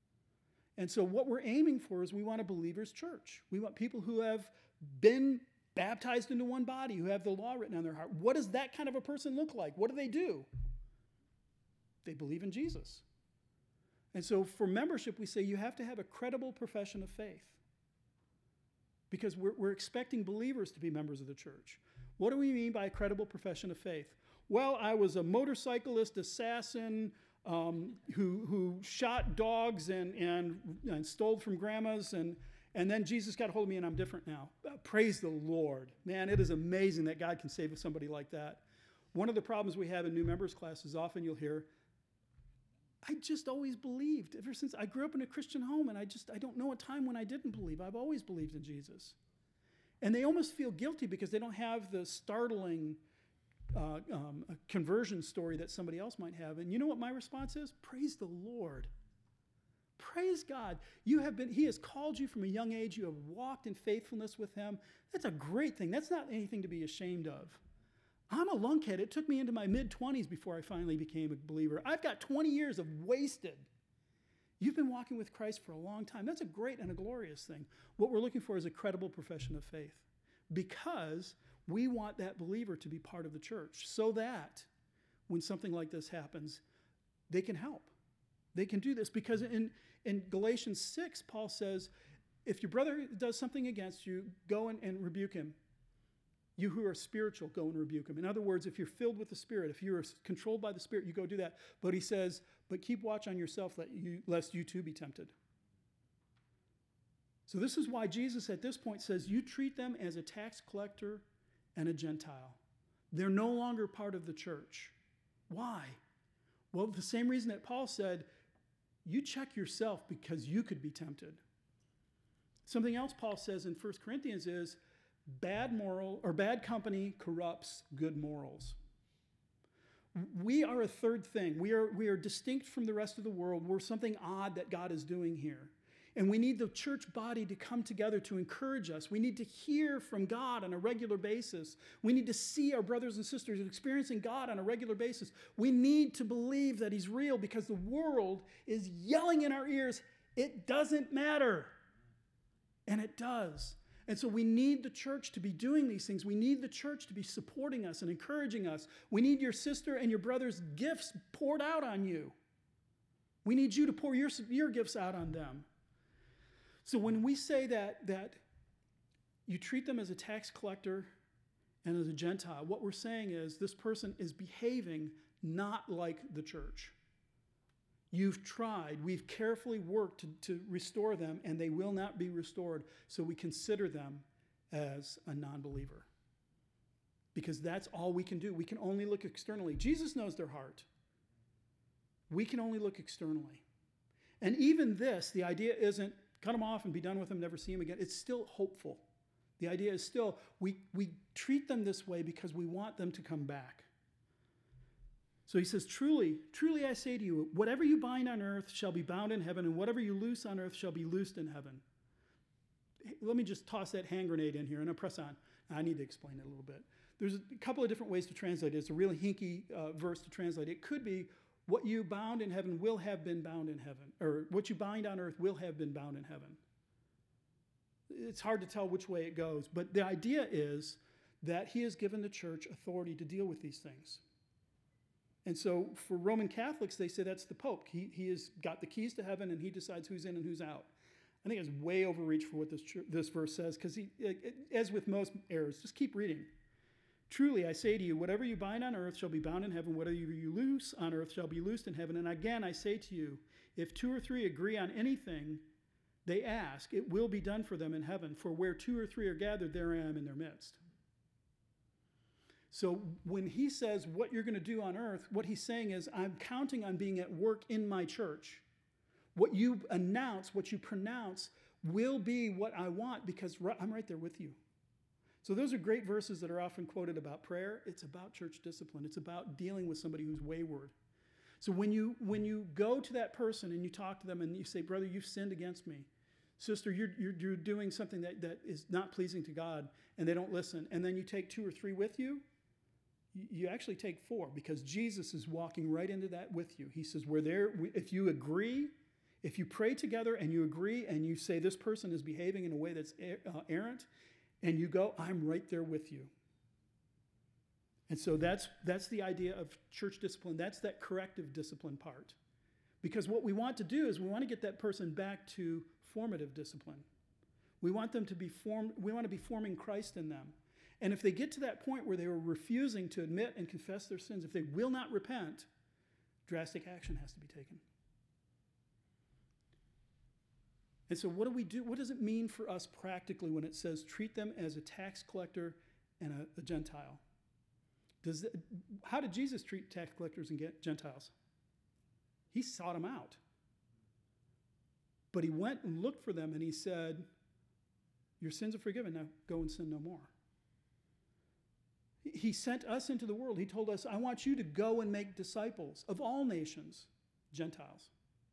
And so what we're aiming for is we want a believer's church. We want people who have been baptized into one body, who have the law written on their heart. What does that kind of a person look like? What do they do? They believe in Jesus. And so for membership, we say you have to have a credible profession of faith, because we're, we're expecting believers to be members of the church. What do we mean by a credible profession of faith? Well, I was a motorcyclist assassin um, who, who shot dogs and, and, and stole from grandmas, and, and then Jesus got a hold of me and I'm different now. Uh, praise the Lord. Man, it is amazing that God can save somebody like that. One of the problems we have in new members classes, often you'll hear, I just always believed. Ever since I grew up in a Christian home, and I just, I don't know a time when I didn't believe. I've always believed in Jesus. And they almost feel guilty because they don't have the startling uh, um, conversion story that somebody else might have. And you know what my response is? Praise the Lord. Praise God. You have been, He has called you from a young age. You have walked in faithfulness with Him. That's a great thing. That's not anything to be ashamed of. I'm a lunkhead. It took me into my mid-twenties before I finally became a believer. I've got twenty years of wasted. You've been walking with Christ for a long time. That's a great and a glorious thing. What we're looking for is a credible profession of faith, because we want that believer to be part of the church so that when something like this happens, they can help. They can do this, because in, in Galatians six, Paul says, if your brother does something against you, go and, and rebuke him. You who are spiritual, go and rebuke him. In other words, if you're filled with the Spirit, if you're controlled by the Spirit, you go do that. But he says, but keep watch on yourself lest you, lest you too be tempted. So this is why Jesus at this point says, you treat them as a tax collector and a Gentile. They're no longer part of the church. Why? Well, the same reason that Paul said, you check yourself because you could be tempted. Something else Paul says in First Corinthians is, bad moral or bad company corrupts good morals. We are a third thing. We are, we are distinct from the rest of the world. We're something odd that God is doing here. And we need the church body to come together to encourage us. We need to hear from God on a regular basis. We need to see our brothers and sisters experiencing God on a regular basis. We need to believe that He's real, because the world is yelling in our ears, it doesn't matter. And it does. And so we need the church to be doing these things. We need the church to be supporting us and encouraging us. We need your sister and your brother's gifts poured out on you. We need you to pour your, your gifts out on them. So when we say that, that you treat them as a tax collector and as a Gentile, what we're saying is this person is behaving not like the church. You've tried, we've carefully worked to, to restore them, and they will not be restored, so we consider them as a non-believer. Because that's all we can do. We can only look externally. Jesus knows their heart. We can only look externally. And even this, the idea isn't cut them off and be done with them, never see them again. It's still hopeful. The idea is still, we, we treat them this way because we want them to come back. So he says, truly, truly I say to you, whatever you bind on earth shall be bound in heaven, and whatever you loose on earth shall be loosed in heaven. Let me just toss that hand grenade in here, and I'll press on. I need to explain it a little bit. There's a couple of different ways to translate it. It's a really hinky uh, verse to translate. It could be, what you bound in heaven will have been bound in heaven, or what you bind on earth will have been bound in heaven. It's hard to tell which way it goes, but the idea is that he has given the church authority to deal with these things. And so for Roman Catholics, they say that's the Pope. He, he has got the keys to heaven, and he decides who's in and who's out. I think it's way overreach for what this, this verse says, because he, it, it, as with most errors, just keep reading. Truly, I say to you, whatever you bind on earth shall be bound in heaven. Whatever you loose on earth shall be loosed in heaven. And again, I say to you, if two or three agree on anything they ask, it will be done for them in heaven. For where two or three are gathered, there I am in their midst. So when he says what you're going to do on earth, what he's saying is, I'm counting on being at work in my church. What you announce, what you pronounce, will be what I want, because I'm right there with you. So those are great verses that are often quoted about prayer. It's about church discipline. It's about dealing with somebody who's wayward. So when you when you go to that person and you talk to them and you say, brother, you've sinned against me. Sister, you're, you're, you're doing something that, that is not pleasing to God, and they don't listen. And then you take two or three with you. You actually take four, because Jesus is walking right into that with you. He says, we're there. If you agree, if you pray together and you agree and you say this person is behaving in a way that's errant, and you go, I'm right there with you. And so that's, that's the idea of church discipline. That's that corrective discipline part. Because what we want to do is we want to get that person back to formative discipline. We want them to be formed, we want to be forming Christ in them. And if they get to that point where they are refusing to admit and confess their sins, if they will not repent, drastic action has to be taken. And so what do we do? What does it mean for us practically when it says treat them as a tax collector and a, a Gentile? Does it, how did Jesus treat tax collectors and Gentiles? He sought them out. But he went and looked for them and he said, your sins are forgiven, now go and sin no more. He sent us into the world. He told us, I want you to go and make disciples of all nations, Gentiles.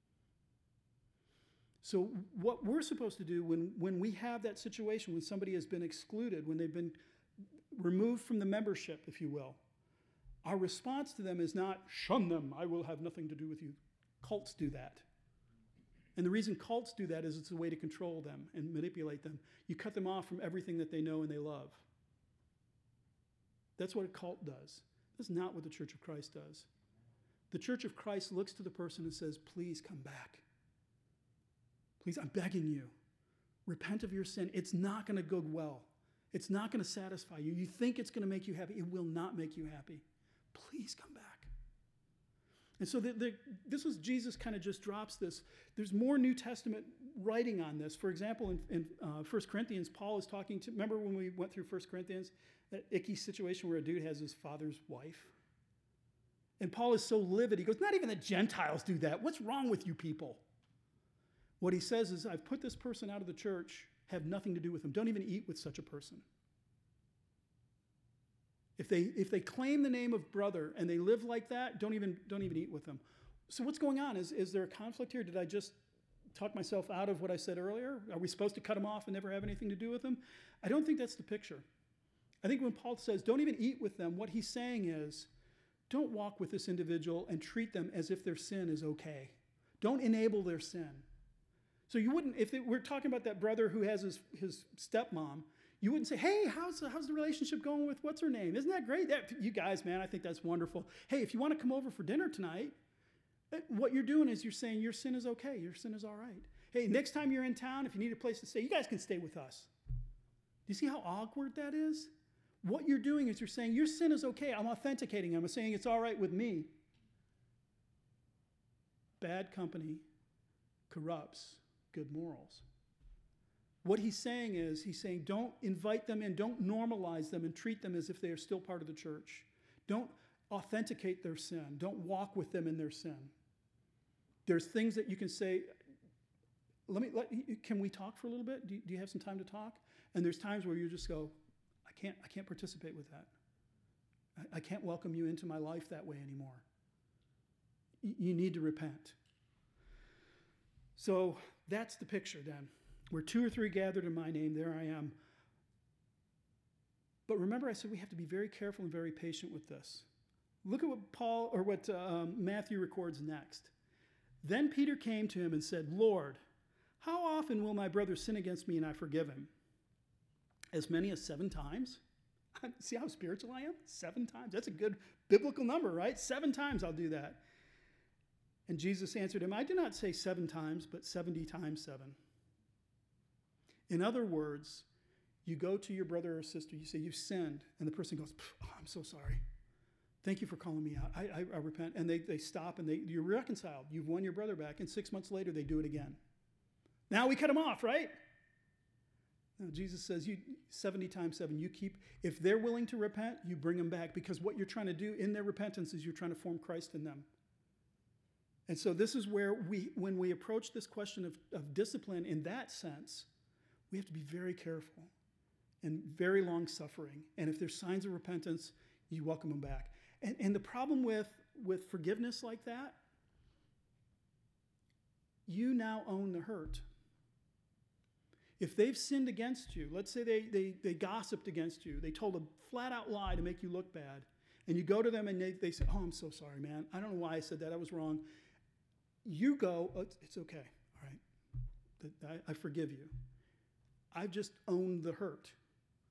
So what we're supposed to do when, when we have that situation, when somebody has been excluded, when they've been removed from the membership, if you will, our response to them is not, shun them, I will have nothing to do with you. Cults do that. And the reason cults do that is it's a way to control them and manipulate them. You cut them off from everything that they know and they love. That's what a cult does. That's not what the Church of Christ does. The Church of Christ looks to the person and says, please come back. Please, I'm begging you. Repent of your sin. It's not going to go well. It's not going to satisfy you. You think it's going to make you happy. It will not make you happy. Please come back. And so the, the, this was Jesus kind of just drops this. There's more New Testament writing on this. For example, in, in uh, First Corinthians, Paul is talking to, remember when we went through First Corinthians, that icky situation where a dude has his father's wife? And Paul is so livid. He goes, not even the Gentiles do that. What's wrong with you people? What he says is, I've put this person out of the church, have nothing to do with them. Don't even eat with such a person. If they, if they claim the name of brother and they live like that, don't even, don't even eat with them. So what's going on? Is, is there a conflict here? Did I just talk myself out of what I said earlier? Are we supposed to cut them off and never have anything to do with them? I don't think that's the picture. I think when Paul says, don't even eat with them, what he's saying is, don't walk with this individual and treat them as if their sin is okay. Don't enable their sin. So you wouldn't, if it, we're talking about that brother who has his, his stepmom, you wouldn't say, hey, how's the, how's the relationship going with what's her name? Isn't that great? That, you guys, man, I think that's wonderful. Hey, if you want to come over for dinner tonight, what you're doing is you're saying your sin is okay. Your sin is all right. Hey, next time you're in town, if you need a place to stay, you guys can stay with us. Do you see how awkward that is? What you're doing is you're saying your sin is okay. I'm authenticating. I'm saying it's all right with me. Bad company corrupts good morals. What he's saying is, he's saying don't invite them in, don't normalize them and treat them as if they are still part of the church. Don't authenticate their sin. Don't walk with them in their sin. There's things that you can say, let me, let, can we talk for a little bit? Do you, do you have some time to talk? And there's times where you just go, I can't, I can't participate with that. I, I can't welcome you into my life that way anymore. Y- you need to repent. So that's the picture then. Where two or three gathered in my name, there I am. But remember, I said we have to be very careful and very patient with this. Look at what Paul or what um, Matthew records next. Then Peter came to him and said, Lord, how often will my brother sin against me and I forgive him? As many as seven times? See how spiritual I am? Seven times. That's a good biblical number, right? Seven times I'll do that. And Jesus answered him, I do not say seven times, but seventy times seven. In other words, you go to your brother or sister, you say, you've sinned, and the person goes, oh, I'm so sorry. Thank you for calling me out. I, I, I repent. And they, they stop, and they, you're reconciled. You've won your brother back, and six months later, they do it again. Now we cut them off, right? No, Jesus says, you seventy times seven, you keep, if they're willing to repent, you bring them back, because what you're trying to do in their repentance is you're trying to form Christ in them. And so this is where we, when we approach this question of, of discipline in that sense, we have to be very careful and very long-suffering. And if there's signs of repentance, you welcome them back. And, and the problem with, with forgiveness like that, you now own the hurt. If they've sinned against you, let's say they, they, they gossiped against you, they told a flat-out lie to make you look bad, and you go to them and they, they say, oh, I'm so sorry, man. I don't know why I said that. I was wrong. You go, oh, it's, it's okay. All right. I, I forgive you. I've just owned the hurt.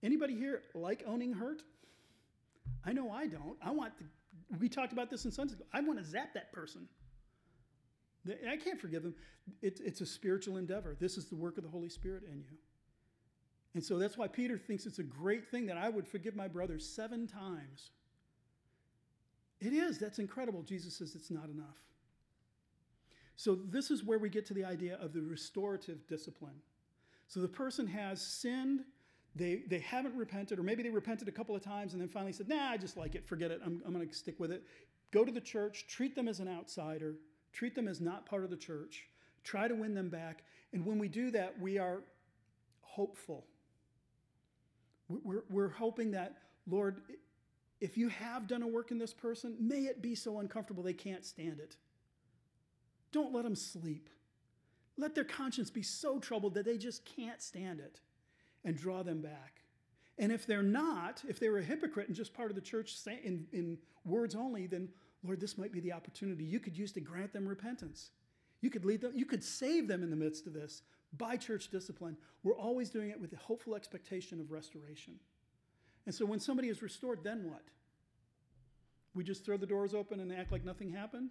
Anybody here like owning hurt? I know I don't. I want to, we talked about this in Sunday school. I want to zap that person. I can't forgive them. It, it's a spiritual endeavor. This is the work of the Holy Spirit in you. And so that's why Peter thinks it's a great thing that I would forgive my brother seven times. It is. That's incredible. Jesus says it's not enough. So this is where we get to the idea of the restorative discipline. So the person has sinned. They, they haven't repented, or maybe they repented a couple of times and then finally said, nah, I just like it. Forget it. I'm, I'm going to stick with it. Go to the church. Treat them as an outsider. Treat them as not part of the church. Try to win them back. And when we do that, we are hopeful. We're, we're hoping that, Lord, if you have done a work in this person, may it be so uncomfortable they can't stand it. Don't let them sleep. Let their conscience be so troubled that they just can't stand it, and draw them back. And if they're not, if they were a hypocrite and just part of the church in, in words only, then Lord, this might be the opportunity you could use to grant them repentance. You could lead them, you could save them in the midst of this by church discipline. We're always doing it with the hopeful expectation of restoration. And so when somebody is restored, then what? We just throw the doors open and act like nothing happened?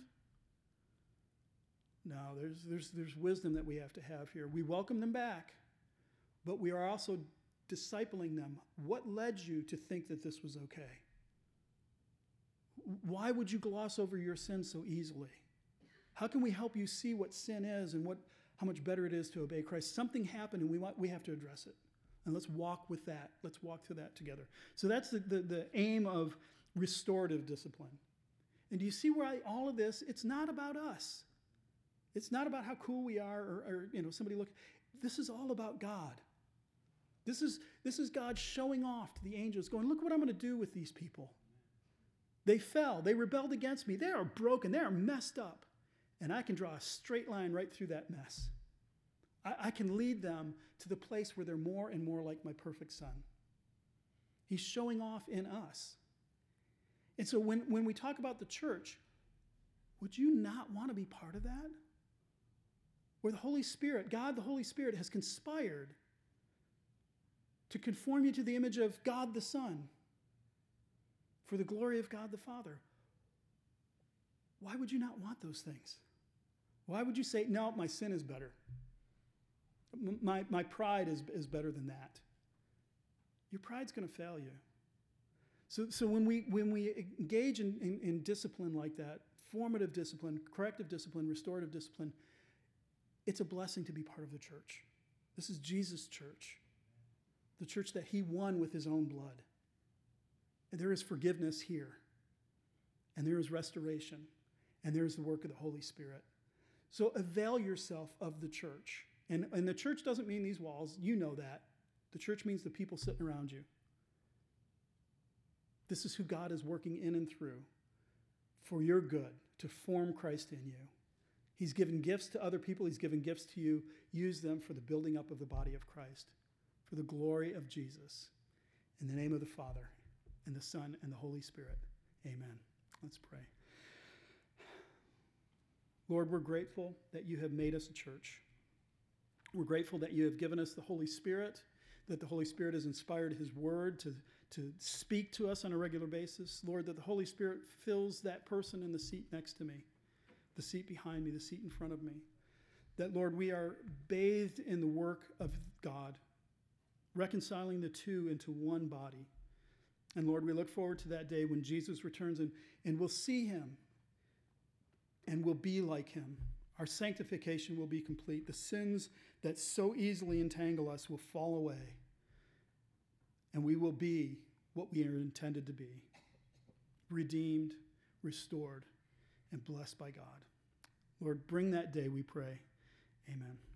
No, there's, there's, there's wisdom that we have to have here. We welcome them back, but we are also discipling them. What led you to think that this was okay? Why would you gloss over your sin so easily? How can we help you see what sin is and what, how much better it is to obey Christ? Something happened and we want, we have to address it. And let's walk with that. Let's walk through that together. So that's the, the, the aim of restorative discipline. And do you see why all of this, it's not about us. It's not about how cool we are or, or you know, somebody look. This is all about God. This is, this is God showing off to the angels, going, look what I'm going to do with these people. They fell. They rebelled against me. They are broken. They are messed up. And I can draw a straight line right through that mess. I, I can lead them to the place where they're more and more like my perfect Son. He's showing off in us. And so when, when we talk about the church, would you not want to be part of that? Where the Holy Spirit, God the Holy Spirit, has conspired to conform you to the image of God the Son for the glory of God the Father. Why would you not want those things? Why would you say, no, my sin is better. My, my pride is, is better than that. Your pride's going to fail you. So, so when we when we engage in, in, in discipline like that, formative discipline, corrective discipline, restorative discipline, it's a blessing to be part of the church. This is Jesus' church, the church that he won with his own blood. And there is forgiveness here, and there is restoration, and there is the work of the Holy Spirit. So avail yourself of the church. And, and the church doesn't mean these walls. You know that. The church means the people sitting around you. This is who God is working in and through for your good, to form Christ in you. He's given gifts to other people. He's given gifts to you. Use them for the building up of the body of Christ, for the glory of Jesus. In the name of the Father, and the Son, and the Holy Spirit. Amen. Let's pray. Lord, we're grateful that you have made us a church. We're grateful that you have given us the Holy Spirit, that the Holy Spirit has inspired his word to, to speak to us on a regular basis. Lord, that the Holy Spirit fills that person in the seat next to me, the seat behind me, the seat in front of me. That, Lord, we are bathed in the work of God, reconciling the two into one body. And Lord, we look forward to that day when Jesus returns and, and we'll see him and we'll be like him. Our sanctification will be complete. The sins that so easily entangle us will fall away. And we will be what we are intended to be. Redeemed, restored, and blessed by God. Lord, bring that day, we pray. Amen.